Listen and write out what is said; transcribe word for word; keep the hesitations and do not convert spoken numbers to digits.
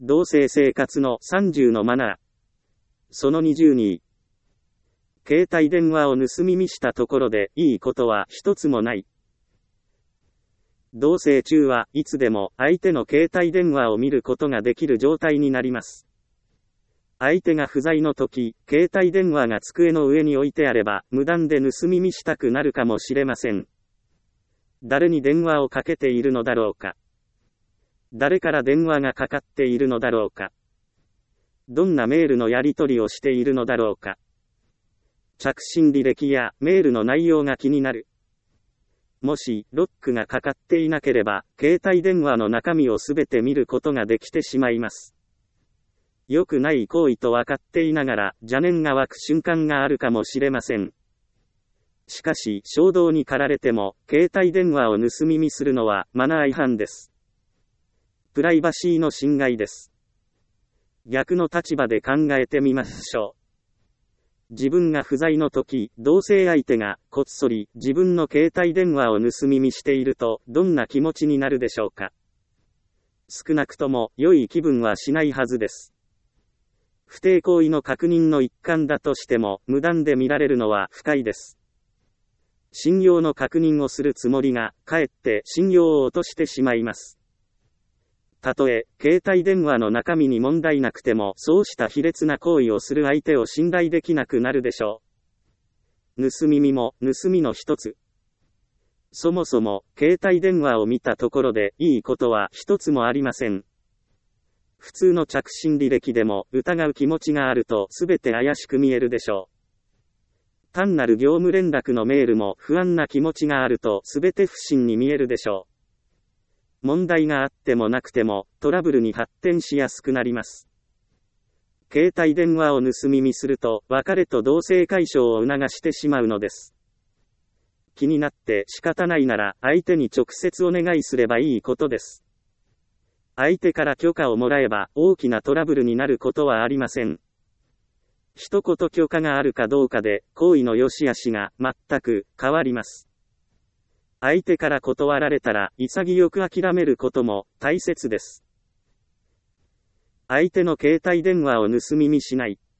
同性生活のさんじゅうのマナー。そのにじゅうに。携帯電話を盗み見したところでいいことは一つもない。同棲中はいつでも相手の携帯電話を見ることができる状態になります。相手が不在の時、携帯電話が机の上に置いてあれば、無断で盗み見したくなるかもしれません。誰に電話をかけているのだろうか。誰から電話がかかっているのだろうか。どんなメールのやり取りをしているのだろうか。着信履歴やメールの内容が気になる。もし、ロックがかかっていなければ、携帯電話の中身をすべて見ることができてしまいます。良くない行為と分かっていながら、邪念が湧く瞬間があるかもしれません。しかし、衝動に駆られても、携帯電話を盗み見するのは、マナー違反です。プライバシーの侵害です。逆の立場で考えてみましょう。自分が不在の時、同棲相手がこっそり自分の携帯電話を盗み見していると、どんな気持ちになるでしょうか。少なくとも良い気分はしないはずです。不貞行為の確認の一環だとしても、無断で見られるのは不快です。信用の確認をするつもりが、かえって信用を落としてしまいます。たとえ、携帯電話の中身に問題なくても、そうした卑劣な行為をする相手を信頼できなくなるでしょう。盗み見も、盗みの一つ。そもそも、携帯電話を見たところで、いいことは一つもありません。普通の着信履歴でも、疑う気持ちがあると、すべて怪しく見えるでしょう。単なる業務連絡のメールも、不安な気持ちがあると、すべて不審に見えるでしょう。問題があってもなくても、トラブルに発展しやすくなります。携帯電話を盗み見すると、別れと同棲解消を促してしまうのです。気になって仕方ないなら、相手に直接お願いすればいいことです。相手から許可をもらえば、大きなトラブルになることはありません。一言許可があるかどうかで、行為の良し悪しが全く変わります。相手から断られたら、潔く諦めることも大切です。相手の携帯電話を盗み見しない。